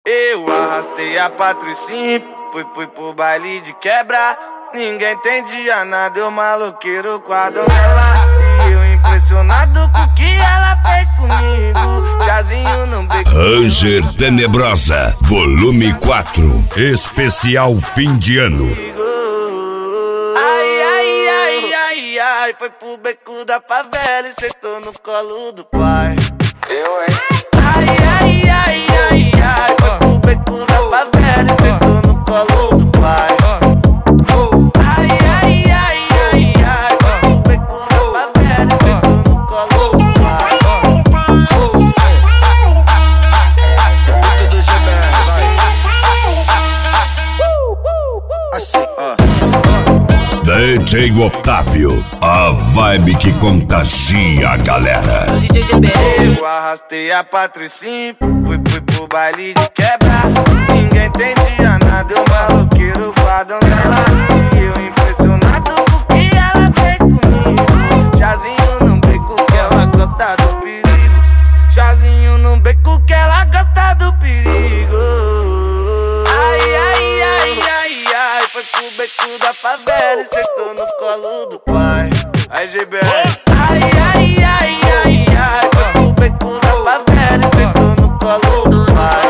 Eu arrastei a Patricinha, fui pro baile de quebra. Ninguém entendia nada, eu maloqueiro com a donzela. E eu impressionado com o que ela fez comigo. Chazinho no beco. Ranger Tenebrosa, volume 4, especial fim de ano. Ai, ai, ai, ai, ai, foi pro beco da favela e sentou no colo do pai. Eu, hein? Ai, ai, ai, ai, ai, foi pro beco da favela e sentou no colo do pai. Ai, ai, ai, ai, ai, foi pro beco da favela e sentou no colo do pai. Beco do GBR, vai. Assim, DJ Otávio, a vibe que contagia a galera. Eu arrastei a Patricinha, fui pro baile de quebra. Ninguém entendia nada, eu maloqueiro com a donzela. E eu impressionado com o que ela fez comigo. Chazinho no beco que ela gosta do perigo. Chazinho no beco que ela gosta do perigo. Ai, ai, ai, ai, ai, foi pro beco da favela e sentou no colo do pai. Aí, GBR. Ai, ai, ai, ai, ai, foi pro beco da favela e sentou no colo do pai.